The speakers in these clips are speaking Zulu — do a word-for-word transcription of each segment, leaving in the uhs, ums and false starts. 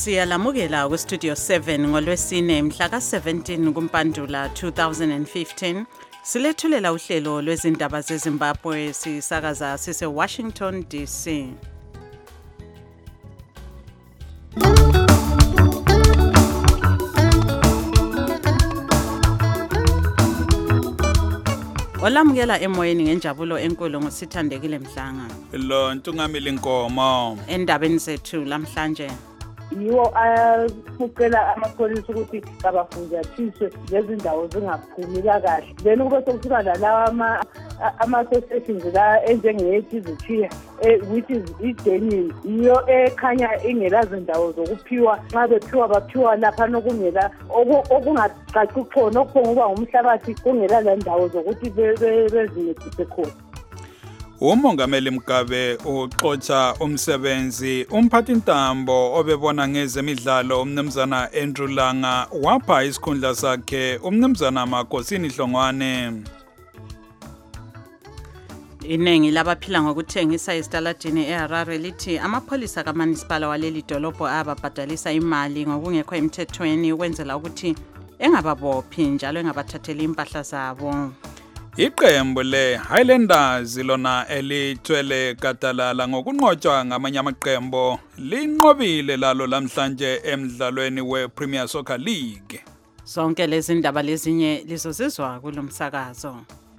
Siyalamukela ku Studio seven ngolwesine mhla ka seventeen kuMpandula two thousand fifteen. Silethulela uhlelo lwezindaba zeZimbabwe sisakaza sise Washington D C. Olamukela emoyeni ngenjabulo enkulu ngosithandekile Mhlanga. Lo Ntungamile Inkomo. Endabeni zethu lamhlanje. Yiwo ayaphucela amapholisa ukuthi abafunjathiswe lezi ndawo zingaphumi kahle. Then kube sokusiba lalawa ama ama-associations la enjengeyethi izithiya which is i-genuine yiyo ekhanya ingelazi ndawo zokuphiwa nxa bephiwa baphiwa lapha nokungela okungacaci khona okuphonguba ngumhlabathi kungela la ndawo zokuthi bezincedise khona. Umongameli Mugabe uxoxa umsebenzi umphathintambo obebona ngezemidlalo umnumzana Andrew Langa wapha isikhundla sakhe umnumzana Makosini Hlongwane. Inengi labaphila ngokuthengisa esitaladini eHarare lithi amapholisa kaMunicipal waleli dolobho ababhadalisa imali ngokungekho emthethweni ukwenzela ukuthi engababophi njalo engabathatheli impahla zabo. Iqembu le Highlanders lona elithwele gadalala ngokunqotshwa ngamanye amaqembu linqobile lalo lamhlanje emidlalweni wePremier Soccer League. Zonke lezi ndaba lezinye lizozizwa kulomsakazo.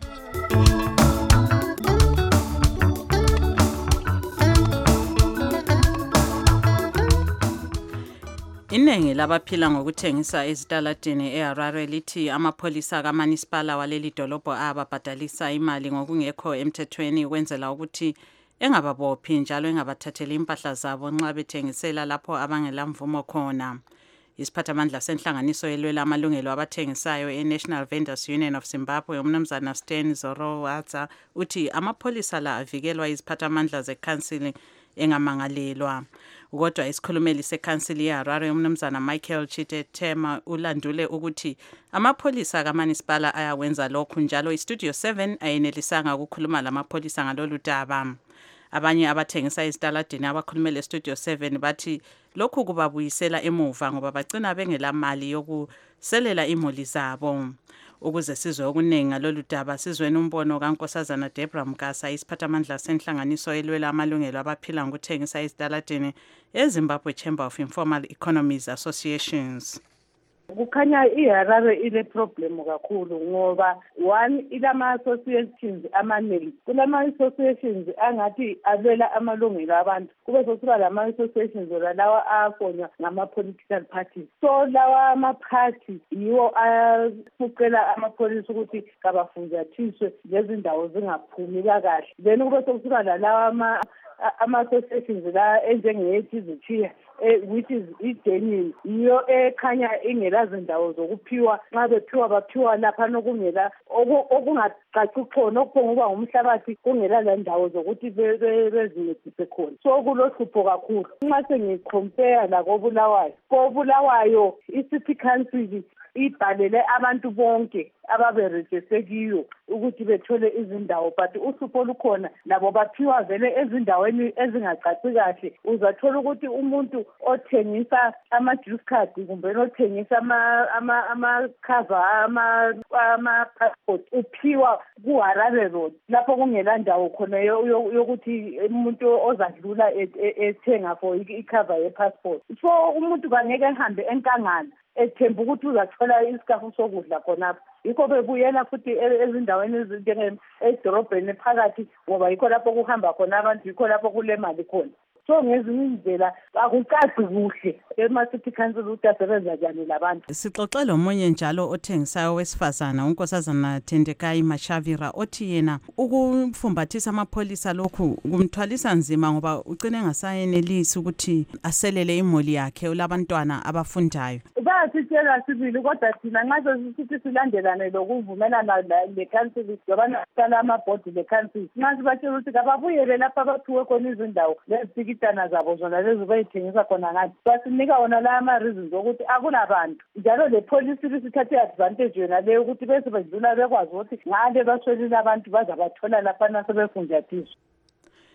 Inengi labaphila ngokuthengisa ezitaladini eHarare lithi amapholisa kaMunicipal waleli dolobho ababhadalisa imali ngokungekho emthethweni ukwenzela ukuthi engababophi njalo engabathatheli impahla zabo nxa bethengisela lapho abangela mvumo khona. Isiphathamandla senhlanganiso elwela amalungelo abathengisayo eNational Vendors Union of Zimbabwe umnumzana Stan Zorowadza uthi amapholisa la avikelwa iziphathamandla zeCouncil engamangalelwa. Kodwa isikhulumeli seCouncil yeHarare umnumzana Michael Chitethema ulandule ukuthi amapholisa kaMunicipal ayawenza lokhu njalo iStudio seven ayenelisanga ukukhuluma lamapholisa ngalolu daba. Abanye abathengisa ezitaladini abakhulumele eStudio seven bathi lokhu kubabuyisela emuva ngoba bagcina bengelamali yokuselela imoli zabo. Ukuze sizwe okuningi ngalolu daba sizweni umbono kaNkosazana Deborah Mkasa isiphathamandla senhlanganiso elwela amalungelo abaphila ngokuthengisa ezitaladini eZimbabwe Chamber of Informal Economies Associations. Kukhanya iHarare ile problem kakhulu ngoba one ilama associations amaningi kulama associations angathi alwela amalungelo abantu kube sokuba lama associations lawa afonywa ngama political parties so lawa ama party yiwo ayaphucela amapholisa ukuthi kabafunjathiswe lezi ndawo zingaphumi kahle then kube sokuba lalawa ama ama-associations la enjengeyethi izithiya which is i-genuine yiyo ekhanya ingelazi ndawo zokuphiwa nxa bephiwa baphiwa lapha nokungela okungacaci khona okuphonguba ngumhlabathi kungela la ndawo zokuthi bezincedise khona so kulohlupho kakhulu nxa sengicompare lakobulawayo kobulawayo i-city council ibhalele abantu bonke ababerejiste kiyo ukuthi bethole izindawo but uhlupho olukhona labo baphiwa vele ezindaweni ezingacaci kahle uzathola ukuthi umuntu othengisa ama juice card kumbe othengisa ama ama ama cover ama ama passport uphiwa ku Harare Road lapho kungela ndawo khona yokuthi umuntu ozadlula ethenga for icover ye passport so umuntu bangeke ehambe enkangala ethemba ukuthi uzathola isikafu sokudla khonapho yikho bebuyela futhi ezindaweni ezinjenge edorobheni phakathi ngoba yikho lapho kuhamba khona abantu yikho lapho kulemali khona so ngezinye indlela akucaci kuhle ema-city council ukuthi asebenza njani labantu. Sixoxe lomunye njalo othengisayo wesifazana unkosazana Tendekayi Mashavira othi yena ukufumbathisa amapholisa lokhu kumthwalisa nzima ngoba ugcine engasayenelisi ukuthi aselele imoli yakhe ulabantwana abafundayo. Bayasitshela sibili kodwa thina nxa sisithi silandelane lokuvumelana le-council yobana amabhodi le-council nxa sibatshela ukuthi kababuyele lapha abaphiwe khona izindawo lezipikitana zabo zona lezi bayithengisa khona ngathi basinika wona la ama-reasons ukuthi akulabantu njalo le-police lisithathe advantage yona leyo ukuthi bese bedlula bekwazi ukuthi ngale baswelile abantu bazabathola laphana sebefunjathiswa.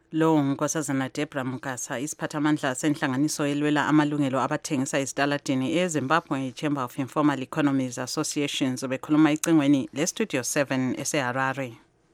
Lo ngunkosazana Deborah Mukasa, isiphathamandla senhlanganiso elwela amalungelo abathengisa ezitaladini eZimbabwe Chamber of Informal Economies Associations bekhuluma icingweni leStudio seven eseHarare.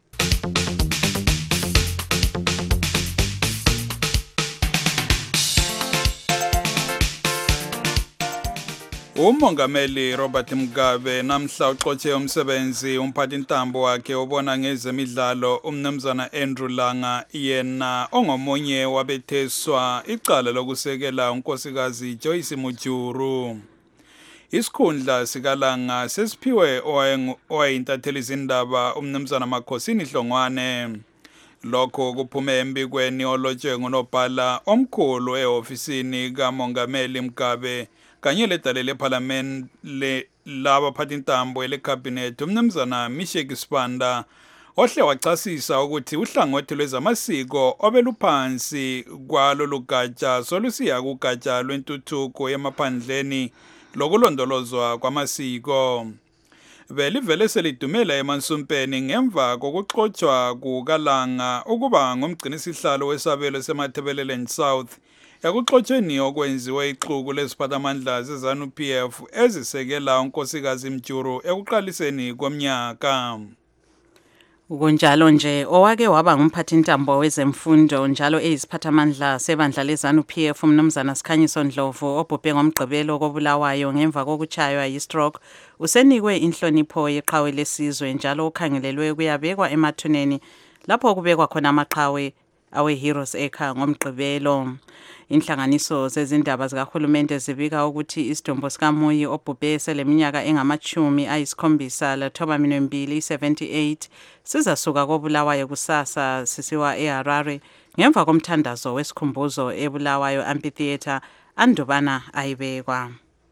Umongameli Robert Mugabe namhla uxotshe umsebenzi umphathintambo wakhe obona ngezemidlalo umnumzana Andrew Langa yena ongomunye wabetheswa icala lokusekela unkosikazi Joyce Mujuru. Isikhundla sikalanga sesiphiwe owayintatheli izindaba umnumzana Makhosini Hlongwane. Lokho kuphume embikweni olotshwe ngunobhala omkhulu ehofisini kamongameli Mugabe kanye ledale leParliament le labaphathintambo elecabinet umnumzana Misheki Sibanda ohle wachasisa ukuthi uhlangothi lwezamasiko obeluphansi kwalolu gatsha solusiya kugatsha lwentuthuko yemaphandleni lokulondolozwa kwamasiko. Belivele selidumela emansumpeni ngemva kokuxoxwa kukalanga ukuba ngumgcinisihlalo wesabelo seMatabeleland South yakuxoxweni okwenziwe ixuku lesiphathamandla zeZANU-P F ezisekela unkosikazi Mjuru ekuqaliseni komnyaka. Kunjalo nje owake waba ngumphathintambo wezemfundo njalo eyisiphathamandla sebandla leZANU-P F umnumzana Sikhanyiso Ndlovu obhubhe ngomgqibelo kobulawayo ngemva kokuchaywa yi-stroke usenikwe inhlonipho yeqhawe lesizwe njalo ukhangelelwe kuyabekwa emathuneni lapho kubekwa khona amaqhawe awe Heroes Acre ngomgqibelo. Inhlanganiso zezindaba zikahulumende zibika ukuthi isidumbu sikaMuyi obhubhe seleminyaka engamachumi ayisikhombisa lethoba minwembili seventy-eight sizasuka kobulawayo kusasa sisiwa eHarare ngemva komthandazo wesikhumbuzo eBulawayo Amphitheatre andubana ayibekwa.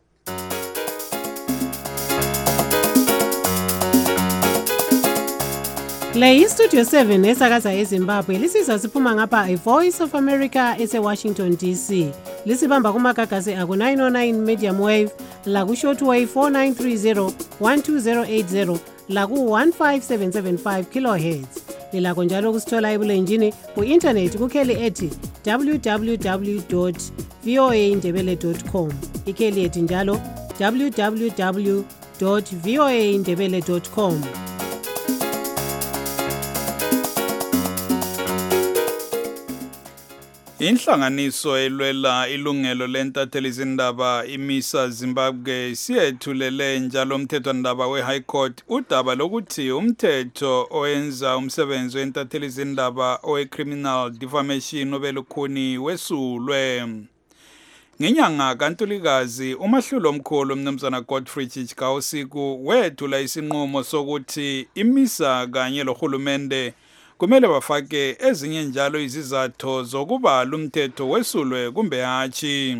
Le iStudio seven esakaza eZimbabwe lisizwa siphuma ngapha iVoice of America eseWashington D C. Lisibamba kumagagasi aku nine oh nine medium wave, la ku shortwave four nine three zero one two zero eight zero, la ku one five seven seven five kilohertz. Lilakho njalo kusithola ebulenjini ku internet kukheli ethi w w w dot v o a ndebele dot com. Ikheli ethi njalo w w w dot v o a ndebele dot com. Inhlanganiso elwela ilungelo lentatheli izindaba imisa Zimbabwe siyethulele njalo umthethwandaba we-High Court udaba lokuthi umthetho oyenza umsebenzi wentatheli izindaba owe-criminal defamation obelukhuni wesulwe. Ngenyanga kaNtulikazi umahlulo omkhulu umnumzana Godfrey Chichikausiku wethula isinqumo sokuthi imisa kanye lohulumende kumele bafake ezinye njalo izizathu zokuba lumthetho wesulwe kumbe hatshi.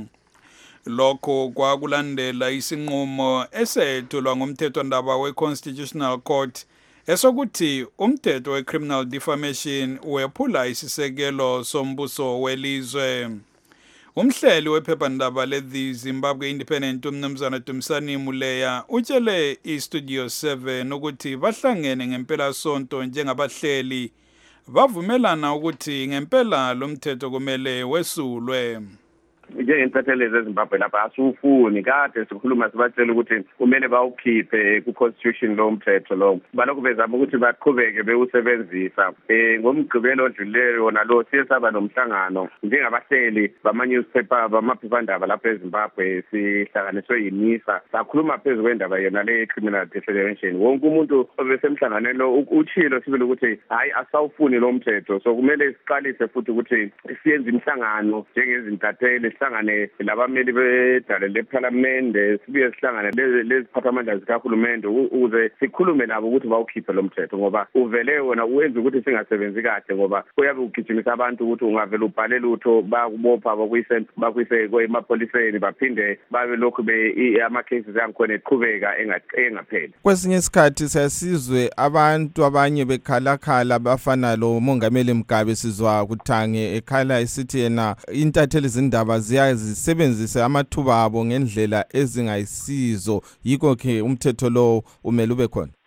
Lokho kwakulandela isinqumo esethulwa ngumthethwandaba we-Constitutional Court esokuthi umthetho we-criminal defamation wephula isisekelo sombuso welizwe. Umhleli wephephandaba le-The Zimbabwe Independent umnumzana Dumisani Muleya utshele iStudio seven ukuthi bahlangene ngempela sonto njengabahleli bavumelana ukuthi ngempela lo mthetho kumele wesulwe. Njengentatheli zeZimbabwe lapha asufuni kade sikhuluma sibatshela ukuthi kumele bawukhiphe ku-constitution lo mthetho lo balokhu bezama ukuthi baqhubeke bewusebenzisa. Eh ngomgqibelo odlulileyo wona lo siyesaba nomhlangano njengabahleli bama-newspaper bamaphephandaba lapha eZimbabwe sihlanganiswe yimisa sakhuluma phezu kwendaba yona le criminal defamation. Wonke umuntu obesemhlanganweni lo utshilo sibili ukuthi hayi asawufuni lo mthetho so kumele siqalise futhi ukuthi siyenze imhlangano njengezintatheli sihlangane labameli bedale leParliament sibuye sihlangane leziphathamandla zikahulumende ukuze sikhulume nabo ukuthi bawukhiphe lo mthetho ngoba uvele wona uyenza ukuthi singasebenzi kahle ngoba uyabe ugijimisa abantu ukuthi ungavela ubhale lutho bakubopha bakuyise bakuyise kwemapoliseni baphinde babe lokhu be ama cases angikhona eqhubeka engapheli. Kwesinye isikhathi siyasizwe abantu abanye bekhalakhala bafana lo mongameli Mugabe sizwa kuthange ekhala isithi yena intatheli izindaba ziyazisebenzisa amathuba abo ngendlela ezingayisizo yikho ke umthetho lo umele ube khona.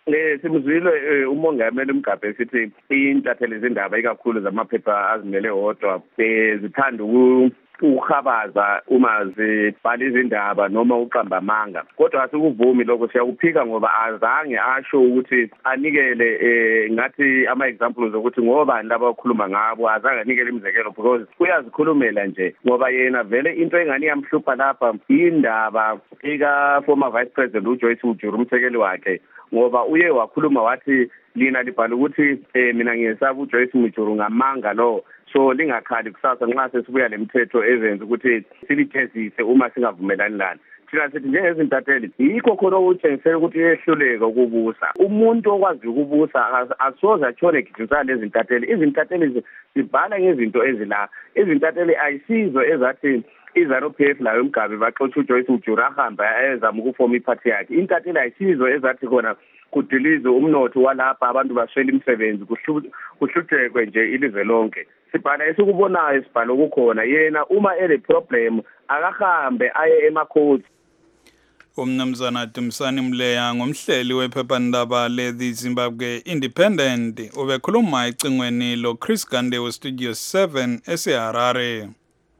Eh simuzwile umongameli uMgabhe sithi intatheli zindaba ikakhulu zamaphepha azimele wodwa bezithanda ukukhabaza uma zibhala izindaba noma uqamba amanga. Kodwa asikuvumi lokho, siyakuphika ngoba azange asho ukuthi anikele eh ngathi ama examples ukuthi ngoba laba akhuluma ngabo, azange anikele imizekelo because uyazikhulumela nje ngoba yena vele into engani yamhlupha lapha indaba ika former vice president uJoyce Mjuru umsekeli wakhe, ngoba uye wakhuluma wathi lina libhala ukuthi eh mina ngiyesaba uJoyce Mjuru ngamanga lo, so lingakhali kusasa nxa sesibuya lemithetho ezenza ukuthi silithezise uma singavumelani lana. Thina sithi njengezintatheli yikho khona ukutshengisela ukuthi yehluleka ukubusa. Umuntu okwazi ukubusa asoze atshone gijisa lezi zintatheli. Izintatheli zibhala ngezinto ezila. Izintatheli ayisizo ezathi iZanu P F layo uMgabhe baxoxa uJoyce Mjuru ahamba ezama ukufoma iphathi yakhe. Intatheli ayisizo ezathi khona kudilize umnotho walapha abantu baswela imisebenzi kuhluthekwe nje ilizwe lonke. Sibhala esikubonayo sibhala ukukhona yena uma ele problem akahambe aye emakhoti. Umnumzana Dumisani Mleya ngomhleli wephephandaba le-The Zimbabwe Independent ubekhuluma ecingweni lo Chris Gande we Studio seven eseHarare.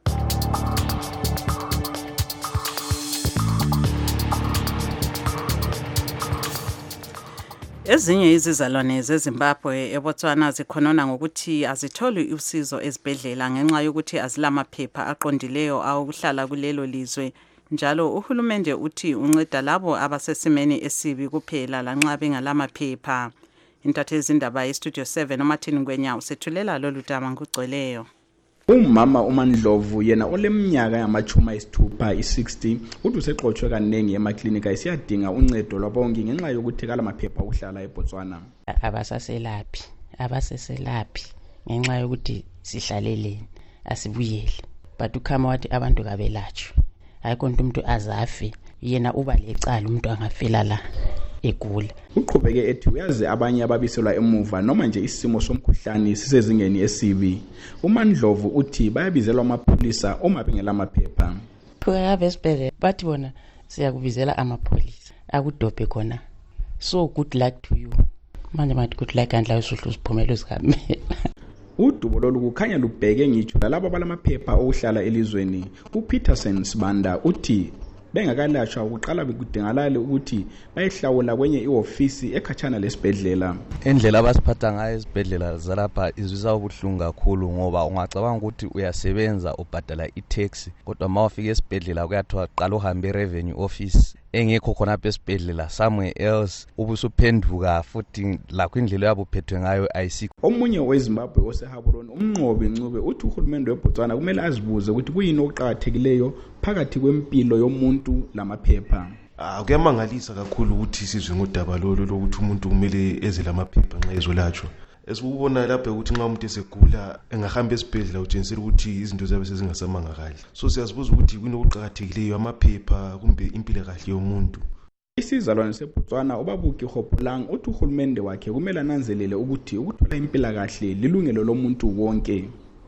Ezinye izizalwane zeZimbabwe eBotswana zikhonona ngokuthi azitholi usizo ezibhedlela ngenxa yokuthi azilamaphepha aqondileyo awukuhlala kulelo lizwe. Njalo uhulumende uthi unceda labo abasesimeni esibi kuphela lanxa bengalamaphepha. Intatheli zindaba yeStudio seven uMartin Ngwenya usethulela lolu daba ngugcweleyo. Umama uMandlovu yena oleminyaka yamachuma isithupha i-sixty uthi usexoxwe kaningi emaklinika isiyadinga uncedo lwabonke ngenxa yokuthi kalamaphepha ukuhlala eBotswana. Abasaselaphi abaseselaphi ngenxa yokuthi sihlaleleni asibuyele, but ukhama wathi abantu kabelatshwe ayikho umuntu azafe yena uba lecala umuntu angafela la egula. Uqhubeke ethi uyazi abanye ababiselwa emuva noma nje isimo somkhuhlane sisezingeni esibi. uMandlovu uthi bayabizelwa amapholisa uma bengela amaphepha. Kuyave esibhedlela bathi bona siyakubizela amapholisa akudobhe khona, so good luck to you. Manje mathi good luck andla usuhlu siphumela usikamela. Udubo lolu kukhanya lubheke ngitsho lalabo balamaphepha okuhlala elizweni. uPeterson Sibanda uthi bengakalashwa ukuqala bekudingalala ukuthi bayehlawula kwenye iofisi ekhatshana lesibhedlela. Indlela abasiphatha ngayo esibhedlela zalapha izwisa ubuhlungu kakhulu ngoba ungacabanga ukuthi uyasebenza ubhadala i-tax kodwa mawufika esibhedlela kuyathiwa qala uhambe revenue office engekho khona lapha esibhedlela somewhere else ubusuphenduka futhi lakho indlela yabo phethwe ngayo ayisikho. Omunye weZimbabwe oseHaburoni umnqobi Ncube uthi uhulumende weBotswana kumele azibuze ukuthi kuyini okuqhakathekileyo phakathi kwempilo yomuntu lamaphepha. Ah kuyamangalisa kakhulu ukuthi sizwe ngodaba lolo lokuthi umuntu kumele eze lamaphepha nxa ezolatshwa. Esibona lapha ukuthi nxa umuntu esegula engahamba esibhedlela utshengisela ukuthi izinto zabe sezingasamanga kahle. So siyazibuza ukuthi kuyini okuqhakathekileyo amaphepha kumbe impilo kahle yomuntu. Isizalwane seBotswana ubabuki Hopolang uthi uhulumende wakhe kumele ananzelele ukuthi ukuthola impilo kahle lilungelo lomuntu wonke.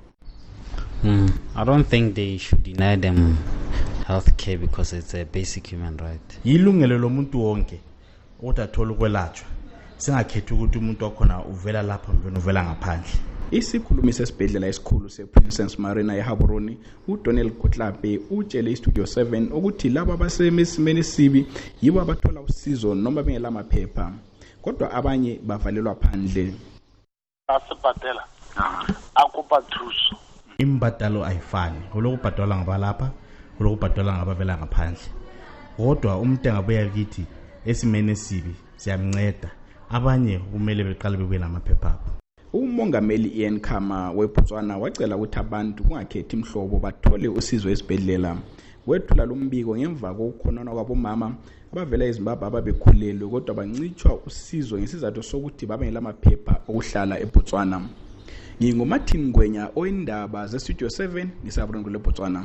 Hmm. I don't think they should deny them healthcare because it's a basic human right. Yilungelo lomuntu wonke ukuthi athole ukwelatshwa. Singakhethi ukuthi umuntu wakhona uvela lapha mbe uvela ngaphandle. Isikhulumi sesibhedlela esikhulu sePrincess Marina eHaburoni uDonald Kotlape utshele iStudio seven ukuthi laba abasemesimeni sibi yibo abathola usizo noma bengela amaphepha kodwa abanye bavalelwa phandle. Asibhadela akubhathuso imbadalo ayifani olokubhadala ngabalapha olokubhadala ngabavela ngaphandle kodwa umuntu engabuya kithi esimene sibi siyamnceda abanye kumele beqale bebe namaphepha. Umongameli Ian Khama weBotswana wacela ukuthi abantu kungakhethi imhlobo bathole usizo esibhedlela. Wethula lombiko ngemva kokukhonona kwabomama abavela eZimbabwe ababekhulelwe kodwa bancitshwa usizo ngesizathu sokuthi babengela amaphepha okuhlala eBotswana. NginguMartin Ngwenya oyindaba zeStudio seven ngisabrungu leBotswana.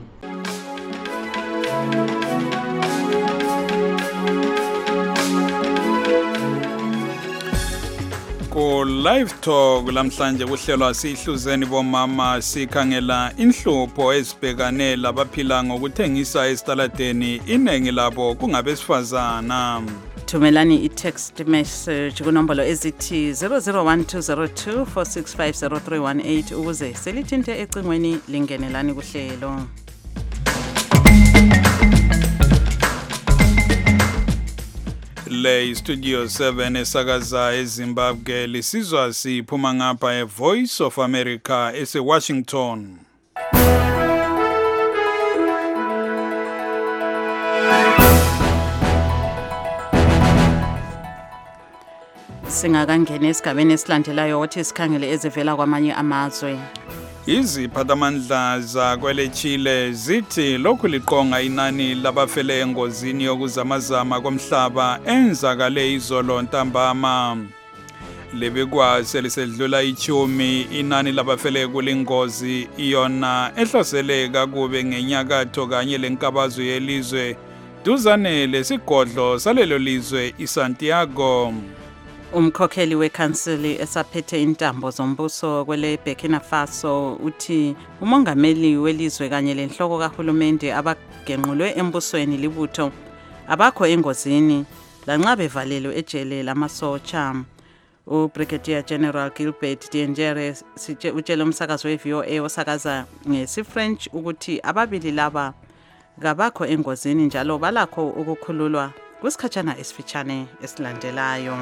Ku live talk lamhlanje kuhlelwa sihluzeni bomama sikhangela inhlupho ezibhekane labaphila ngokuthengisa esitaladeni inengi labo kungabesifazana. thumelani i-text message kunombolo ezithi zero zero one two zero two four six five zero three one eight ukuze selithinte ecingweni lingenelani kuhlelo. Le Studio seven esakaza eZimbabwe lisizwa siphuma ngapha eVoice of America ese-Washington. Singakangena esigabeni esilandelayo wathi sikhangele ezivela kwamanye amazwe. Iziphathamandla zakwele Chile zithi lokhu liqonga inani labafele engozini yokuzamazama komhlaba enzakale izolo ntambama. Lebekwa selisedlula ichumi inani labafele kulingozi iyona ehlosele kakube ngenyakatho kanye lenkabazo yelizwe duzane lesigodlo salelo lizwe iSantiago. Umkhokheli wekhansili esaphethe intambo zombuso kwele Burkina Faso uthi umongameli welizwe kanye lenhloko kahulumende abagenqulwe embusweni libutho abakho engozini lanxa bevalelwe ejele lamasotsha. uBrigadier General Gilbert Diendere utshele umsakazo we-V O A osakaza ngesi-French ukuthi ababili laba ngabakho engozini njalo balakho ukukhululwa kusikhatshana esifitshane esilandelayo.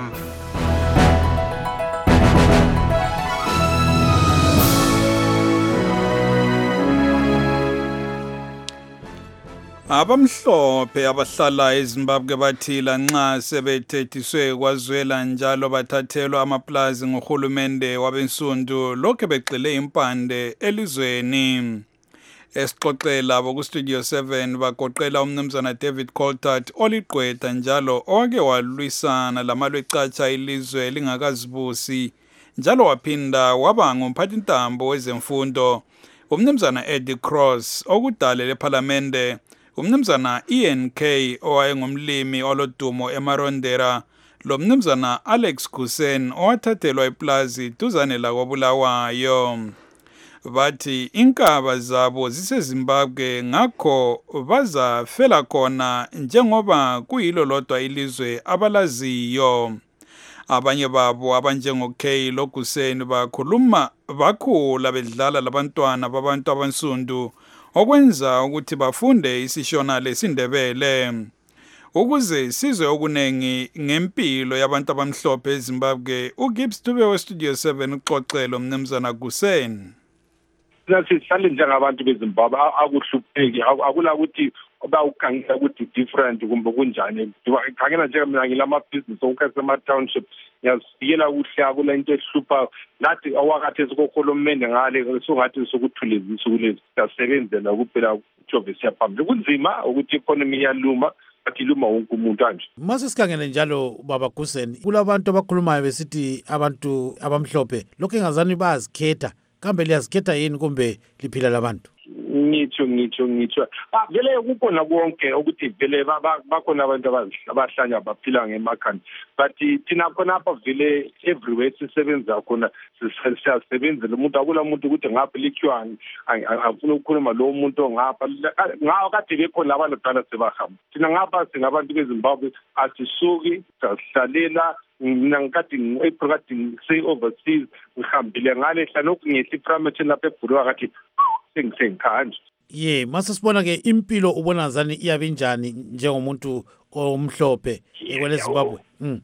Abamhlophe abahlala eZimbabwe bathila nxa sebethethiswe kwazwela njalo bathathelwa amaplazi ngohulumende wabensundu lokho begxile impande elizweni. Esixoxela boku Studio seven bagoqela umnumzana David Coltart oliqwetha njalo oke walwisana lamalwecatsha ilizwe lingakazibusi njalo waphinda waba ngumphathintambo wezemfundo. Umnumzana Eddie Cross okudale leParlamente, umnumzana Ian K owayengumlimi olodumo eMarondera, lo mnumzana Alex Kusen owathathelwa iplazi duzane lakoBulawayo. Bathi inkaba zabo ziseZimbabwe ngakho bazafela khona njengoba kuyilo lodwa ilizwe abalaziyo. Abanye babo abanjengo K lokuseni bakhuluma bakhula bedlala labantwana babantu abansundu okwenza ukuthi bafunde isishona lesindebele. Ukuze sizwe okunengi ngempilo yabantu abamhlophe eZimbabwe, uGibbs Dube we Studio seven uxoxela umnumzana Kuseni. Nathi sihlale njengabantu beZimbabwe akuhlupheki akula ukuthi oba ukhangela ukuthi different kumbe kunjani. Khangela nje mina ngilama business okasema township ngiyaziyela kuhle akula into ehlupha nathi awakathi sikokhulumende ngale songathi sokuthulezisa kulezi sisebenzela kuphela job siyaphambili kunzima ukuthi economy iyaluma bathi luma wonke umuntu kanje. Mase sikhangele njalo baba Kuseni kulabantu abakhulumayo besithi abantu abamhlophe lokho engazani bazikhetha kambe liyazikhetha yini kumbe liphila labantu? Ngitsho ngitsho ngitsho ah vele kukhona konke ukuthi vele bakhona abantu abahlanya baphila ngemakhanda but thina khona apha vele everywhere sisebenza khona sisebenzela umuntu akula umuntu ukuthi ngapha likhwani afuna ukukhuluma lo muntu ngapha ngawo kade bekhona abantu qala sebahamba thina ngapha singabantu beZimbabwe asisuki sihlalela mina ngikade ngiproject say overseas ngihambile ngale hlanokho ngehli primary lapha eBhulwa kathi sengisekhanje. Ye mase sibona ke impilo ubona zani iyabe njani njengomuntu omhlophe ekwele Zimbabwe. Mm.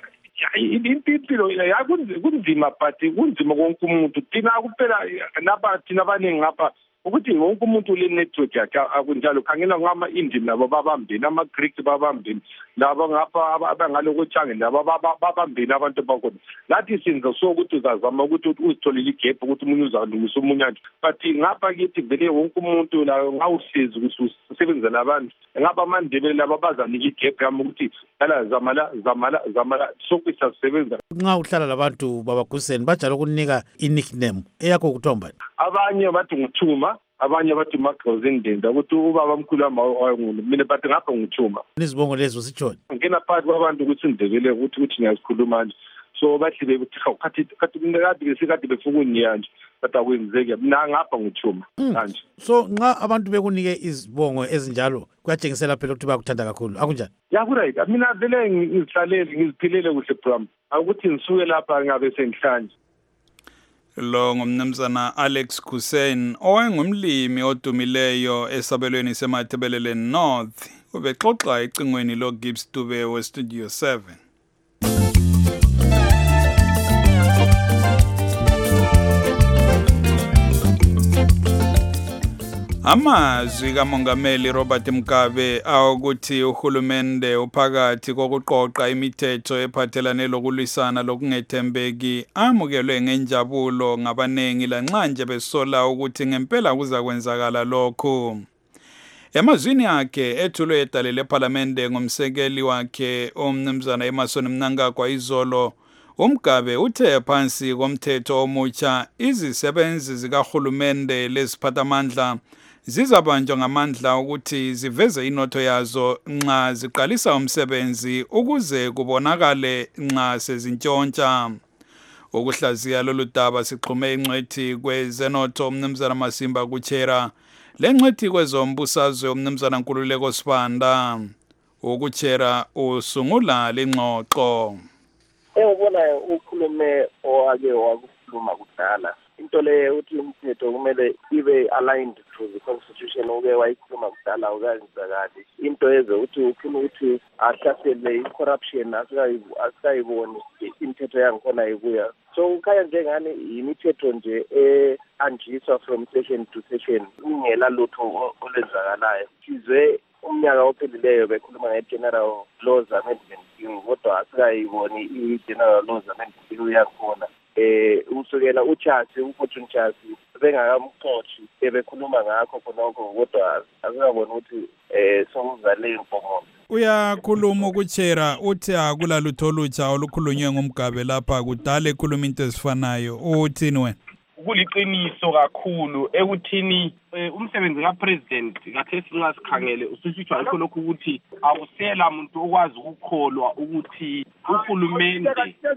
Impilo yakunzima but kunzima konke umuntu thina kuphela lapha thina abaningi ngapha ukuthi wonke umuntu le network yakhe akunjalo khangela ngama Indian labo babambeni ama Greek babambeni labo ngapha abangalokuthange labo babambeni abantu bakhona lathi sinza so ukuthi uzazama ukuthi uzitholele igap ukuthi umuntu uzalungisa umunyanje but ngapha kithi vele wonke umuntu la ngawuhlezi ukuthi usebenzela abantu ngapha amandebele labo bazanika igap yami ukuthi la zamala zamala zamala sokuthi sisebenza nxa uhlala labantu baba Kuseni bajala ukunika i-nickname eyakho kuthomba abanye bathi ngithuma abanye bathi magqozi indenda ukuthi ubaba omkhulu wami mina bathi ngapha ngithuma nizibongo lezo sitshona ngena phakathi kwabantu ukuthi indebele ukuthi ukuthi ngiyazikhuluma nje so bathi bethi khathi khathi kade sikade befuna uniya nje kodwa kwenzeke mina ngapha ngithuma manje. So nxa abantu bekunike izibongo ezinjalo kuyatshengisela phela ukuthi bakuthanda kakhulu akunjani? Ya right, mina vele ngizihlalele ngiziphilele kuhle program akuthi ngisuke lapha ngabe sengihlanje. Lo ngumnumzana Alex Kusen owayengumlimi odumileyo esabelweni semathebeleleni North ubexoxa ecingweni lo Gibbs Dube we Studio seven. Amazwi kaMongameli Robert Mugabe awukuthi uhulumende uphakathi kokuqoqa imithetho ephathelane lokulwisana lokungethembeki amukelwe ngenjabulo ngabanengi lanxa nje besola ukuthi ngempela kuza kwenzakala lokho. Emazwini akhe ethulwe edale leParliament ngomsekeli wakhe umnumzana Emmerson Mnangagwa izolo, uMgabe uthe phansi komthetho omutsha izisebenzi zikahulumende leziphathamandla zizabanjwa ngamandla ukuthi ziveze inotho yazo nxa ziqalisa umsebenzi ukuze kubonakale nxa sezintshontsha. Ukuhlaziya lolu daba sixhume ingcwethi kwezenotho umnumzana Masimba Kuchera lengcwethi kwezombusazwe umnumzana Nkululeko Sibanda. Ukuchera usungula lengxoxo. Engibona ukhulume owake wakukhuluma kudala into le uthi umthetho kumele ibe aligned to the constitution uke wayikhuluma kudala ukazizakali into eze uthi ufuna ukuthi ahlasele i-corruption asikayiboni imithetho yangikhona ibuya. So ukhaya njengani imithetho nje e-anjiswa from session to session ingela lutho olenzakalayo. Sizwe umnyaka ophelileyo bekhuluma nge-General Laws Amendment Bill kodwa asikayiboni i-General Laws Amendment Bill yakhona. Eh usukela uChasi uFortune Chasi bengakamxoxi bebekhuluma ngakho khonoko kodwa akukabona ukuthi eh sokuzale impomo. Uyakhuluma ukuchera uthi akula lutho olutsha olukhulunywe ngumgabe lapha kudala ekhuluma into ezifanayo uthini wena? Kuliqiniso kakhulu ekuthini umsebenzi kapresident kathesi ngasikhangele ususitshwa ikho lokhu ukuthi awusela umuntu okwazi ukukholwa ukuthi uhulumende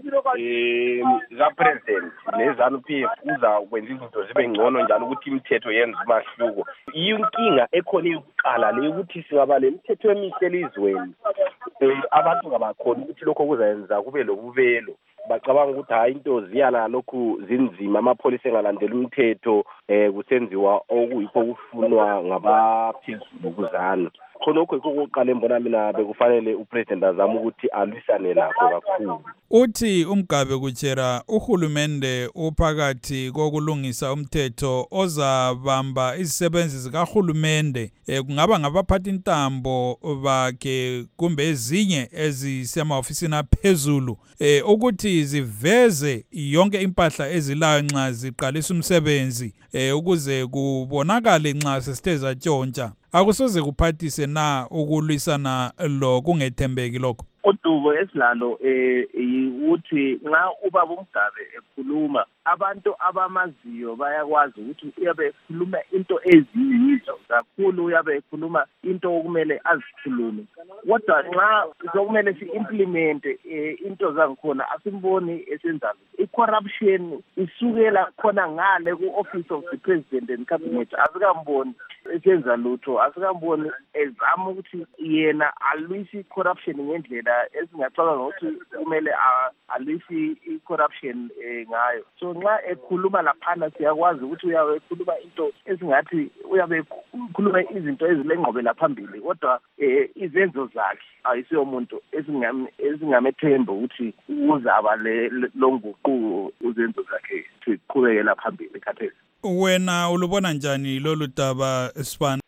eh kapresident nezanu P F uza kwenza izinto zibe ngcono njalo ukuthi imithetho yenza umahluko. Inkinga ekhona yokuqala le ukuthi singaba le mithetho emihle elizweni abantu ngabakhona ukuthi lokho kuzayenza kube lobuvelo. Bacabanga ukuthi hayi into ziyala lokhu zinzima amapholisa engalandela umthetho eh kusenziwa okuyikho kufunwa ngabaphezulu kuzana. Khonokho ikokuqala embona mina bekufanele upresident azama ukuthi alwisane lakho kakhulu. Uthi uMgabe Kuchera uhulumende uphakathi kokulungisa umthetho ozabamba izisebenzi zikahulumende kungaba ngabaphathi intambo bakhe kumbe ezinye ezisemahofisini aphezulu ukuthi ziveze yonke impahla ezilayo nxa ziqalisa umsebenzi ukuze kubonakale nxa sesithe zatshontsha. Akusoze kuphathise na ukulwisana lo kungethembeki lokho? Udubo esilalo eh ukuthi nxa ubaba uMgabe ekhuluma abantu abamaziyo bayakwazi ukuthi uyabe ekhuluma into eziyizo kakhulu, uyabe ekhuluma into okumele azikhulume. Kodwa nxa sokumele si-implement into zangikhona asimboni esenzalo. I-corruption isukela khona ngale ku-office of the president and cabinet asikamboni esenza lutho, asikamboni ezama ukuthi yena alwisi corruption ngendlela esingacabanga ukuthi kumele alwisi i-corruption ngayo. So nxa ekhuluma laphana siyakwazi ukuthi uyabe ekhuluma into esingathi uyabe ekhuluma izinto ezilengqobela phambili, kodwa izenzo zakhe ayisiyo umuntu esingamethemba ukuthi uzaba longuquko uzenzo zakhe siqhubekela phambili khathesi. Wena ulubona njani lolu daba Sibanda?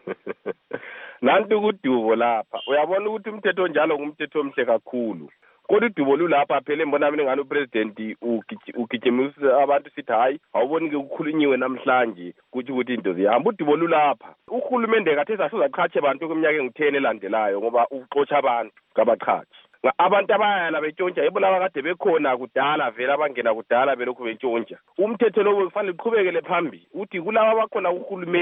Nanti kudubo lapha uyabona ukuthi umthetho njalo ngumthetho omhle kakhulu, kodwa udubo lulapha phela embona mina ngani upresident ugijimisa abantu sithi hayi awuboni ke ukukhulunyiwe namhlanje kuthi ukuthi into zihamba. Udubo lulapha uhulumende kathesi asizaqhatshe abantu kweminyaka engu-ten elandelayo ngoba uxotsha abantu ngabaqhathi. Abantu abayala betshontsha yibo laba kade bekhona kudala vele abangena kudala belokhu betshontsha. Umthetho lo kufanele uqhubekele phambili uthi kulabo abakhona kuhulumende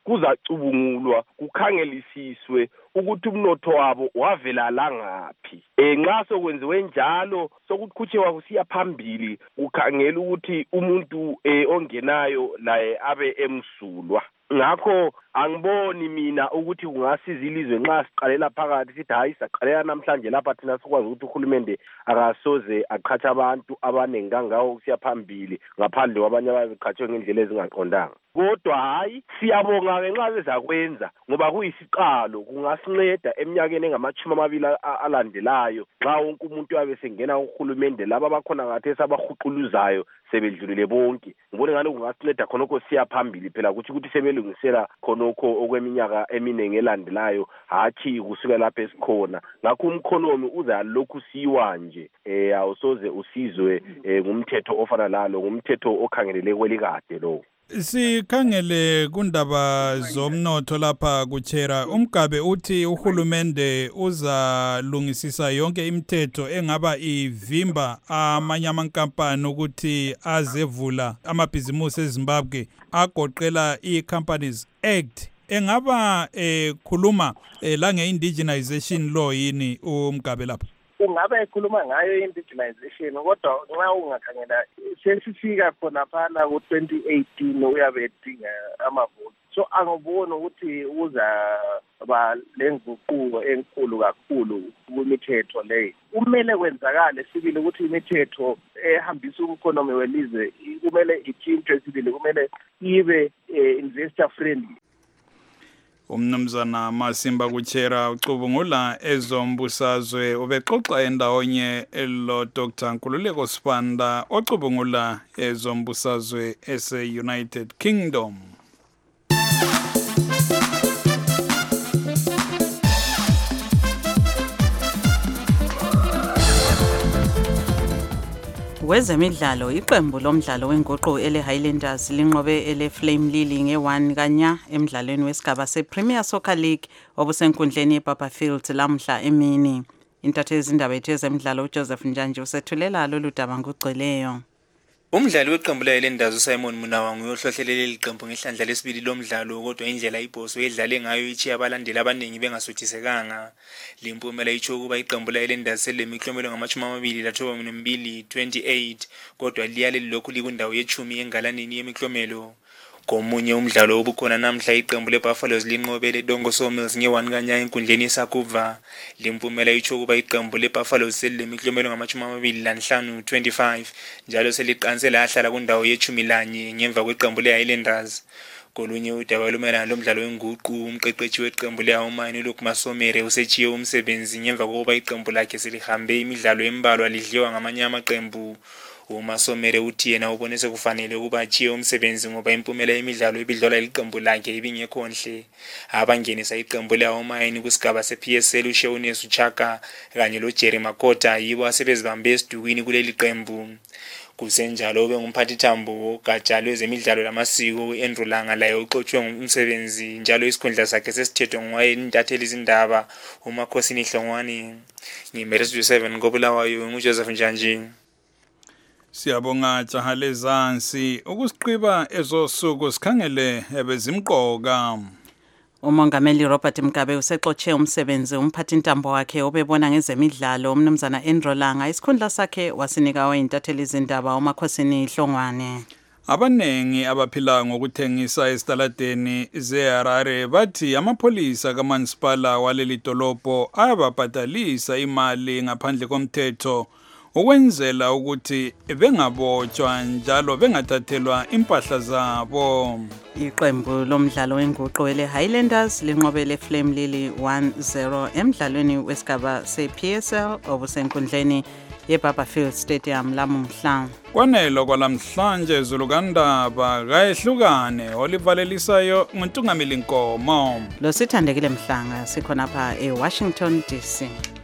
kuzacubungulwa kukhangelisiswe ukuthi umnotho wabo wavela la ngaphi. Eh nxa sokwenziwe njalo sokukhutshewa kusiya phambili kukhangela ukuthi umuntu eh ongenayo laye abe emsulwa. Ngakho angiboni mina ukuthi kungasiza ilizwe nxa siqalela phakathi sithi hayi saqalela namhlanje lapha thina sikwazi ukuthi uhulumende akasoze aqhatsha abantu abaningi kangawo kusiya phambili ngaphandle kwabanye ababeqhatshwe ngendlela ezingaqondanga. Kodwa hayi siyabonga ke nxa bezakwenza ngoba kuyisiqalo kungasinceda eminyakeni engamachumi amabili alandelayo nxa wonke umuntu yabe sengena uhulumende laba bakhona ngathi abahuquluzayo sebedlulile bonke. Ngibona ngani kungasinceda khonokho siya phambili phela ukuthi ukuthi sebelungisela khonokho okweminyaka eminengi elandelayo hathi kusuka lapha esikhona. Ngakho umkhonomi uza lokhu siwa nje eh awusoze usizwe ngumthetho ofana lalo ngumthetho okhangelele kwelikade lo. Sikhangele kundaba zomnotho lapha kuchera uMgabe uthi uhulumende uzalungisisa yonke imithetho engaba ivimba amanye amankampani ukuthi azevula amabhizimusi eZimbabwe agoqela iCompanies Act. Engaba ekhuluma la nge-indigenization law yini uMgabe lapha? Ungabe ekhuluma ngayo indigenization kodwa nxa ungakhangela sesifika khona phana ku twenty eighteen uyabe edinga amavoti. So angiboni ukuthi uza ba lenguquko enkulu kakhulu kumithetho leyo. Kumele kwenzakale sibili ukuthi imithetho ehambisa umkhonomi welizwe kumele itshintshwe sibili kumele ibe investor friendly. Umnumzana Masimba Kuchera ucubungula ezombusazwe ubexoxa endawonye elo Doctor Nkululeko Sibanda ocubungula ezombusazwe ese United Kingdom. Wezemidlalo iqembu lomdlalo wenguqu ele Highlanders linqobe ele Flame Lily nge one kanya emidlalweni wesigaba se Premier Soccer League obusenkundleni eBarberfield lamhla emini. Intatheli izindaba ethu ezemidlalo uJoseph Njanje usethulela lolu daba ngugcweleyo. Umdlali weqembu leHighlanders uSimon Munawa nguyohlohlelele iqembu ngehlandla lesibili lomdlalo kodwa indlela iBoss uyidlale ngayo ichi abalandeli abaningi bengasuthisekanga. Limpumela icho kuba iqembu leHighlanders selemiklomelo ngamachumi amabili lathoba mbili twenty-eight kodwa liyale lokhu likundawo yechumi engalanini yemiklomelo. Komunye umdlalo obukhona namhla iqembu leBuffaloes linqobele Dongo Sawmills nge one kanya enkundleni eSakuva. Limpumela icho kuba iqembu leBuffaloes selemiklomelo ngamachumi amabili lanhlanu twenty-five njalo seliqansela ahlala kundawo yechumi lanye ngemva kweqembu leHighlanders. Kolunye udaba lumelana lomdlalo wenguqu umqeqeshi weqembu leHawumani uLuke Masomere usechiye umsebenzi ngemva kokuba iqembu lakhe selihambe imidlalo embalwa lidliwa ngamanye amaqembu. uMasomere uthi yena ubonise kufanele ukuba achiye umsebenzi ngoba impumela yemidlalo ibidlola iqembu lakhe ibingekho nhle. Abangenisa iqembu leHawumani kusigaba seP S L uSheunes Uchaka kanye loJerry Makota yibo asebezibambe esidukwini kuleli qembu. Kusenjalo ube ngumphathi thambo gatsha lwezemidlalo lamasiko uAndrew Langa laye uxotshiwe ngumsebenzi njalo isikhundla sakhe sesithethwe ngowayentatheli izindaba uMakhosini Hlongwane. Ngimerestu seven ngobulawayo nguJoseph Njanje. Siyabonga Jahale Zansi ukusiqiba ezosuku sikhangele ebezimqoka. Umongameli Robert Mugabe usexotshe umsebenzi umphathi ntambo wakhe obebona ngezemidlalo umnumzana Andrew Langa isikhundla sakhe wasinika oyintatheli izindaba uMakhosini Hlongwane. Abanengi abaphila ngokuthengisa esitaladeni zeHarare bathi amapholisa kaMansipala waleli dolobho ayababhadalisa imali ngaphandle komthetho ukwenzela ukuthi bengabotshwa njalo bengathathelwa impahla zabo. Iqembu lomdlalo wenguqu ele Highlanders linqobele Flame Lily one zero emdlalweni wesigaba seP S L obusenkundleni yeBarberfield Stadium lamuhla. Kwanelo kwalamhlanje zulukandaba kayehlukane olivalelisayo nguntungameli Nkomo. Lo sithandekile Mhlanga sikhona pha eWashington D C.